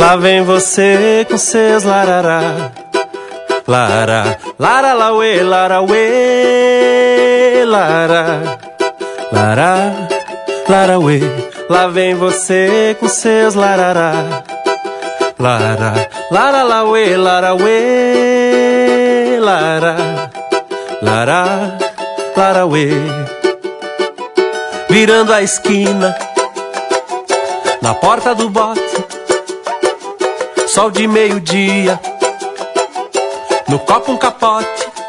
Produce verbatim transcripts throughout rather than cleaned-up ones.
Lá vem você com seus larará. Lara, lara, lauê, lara, uê, lara, lara, lara, uê. Lá vem você com seus larará. Lara, lara, lauê, lara, uê, lara, lara, lara, uê. Virando a esquina, na porta do bote, sol de meio-dia, no copo um capote,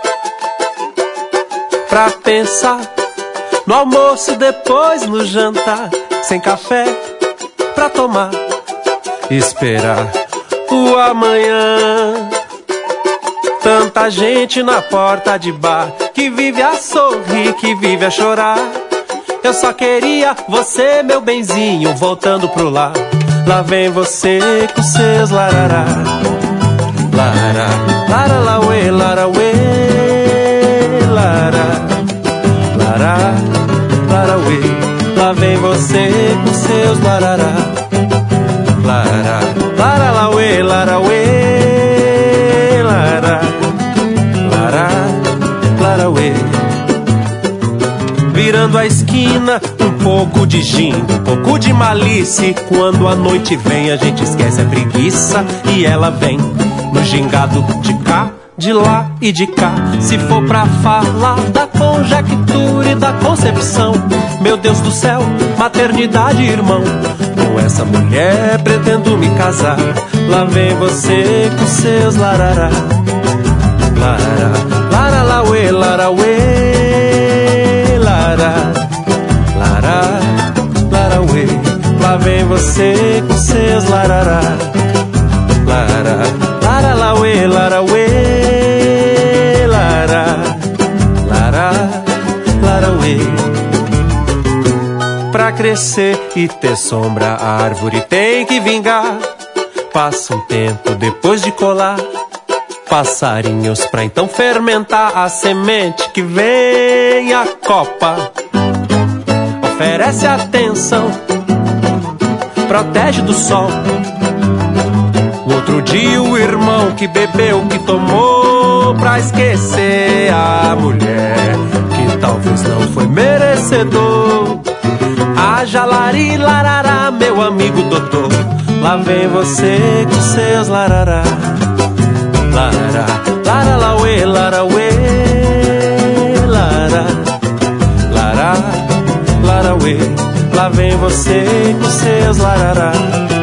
pra pensar no almoço, depois no jantar, sem café pra tomar, esperar o amanhã. Tanta gente na porta de bar, que vive a sorrir, que vive a chorar. Eu só queria você, meu benzinho, voltando pro lar. Lá vem você com seus larará. Lara, lara, lauê, lara, uê, lara, lara, lara, uê. Lá vem você com seus larará. Lara, lara, lauê, lara, uê, lara, lara, lara, uê. Virando a esquina, um pouco de gin, um pouco de malícia. Quando a noite vem, a gente esquece a preguiça e ela vem no gingado de cá, de lá e de cá. Se for pra falar da conjectura e da concepção, meu Deus do céu, maternidade, irmão, com essa mulher pretendo me casar. Lá vem você com seus larará. Lara, lara, lauê, lara, uê, lara, lara, lara, uê. Lá vem você com seus larará. Lara, lara, lauê, lara, uê, lara, lara, lara, uê. Pra crescer e ter sombra, a árvore tem que vingar. Passa um tempo depois de colar passarinhos pra então fermentar a semente que vem a copa. Oferece atenção, protege do sol. O outro dia o irmão que bebeu, que tomou pra esquecer a mulher que talvez não foi merecedor. Haja lari, larará, meu amigo doutor. Lá vem você com seus larará. Lara, lara, lauê, lara, uê, lara, lara, lara, uê. Lá vem você com seus larará.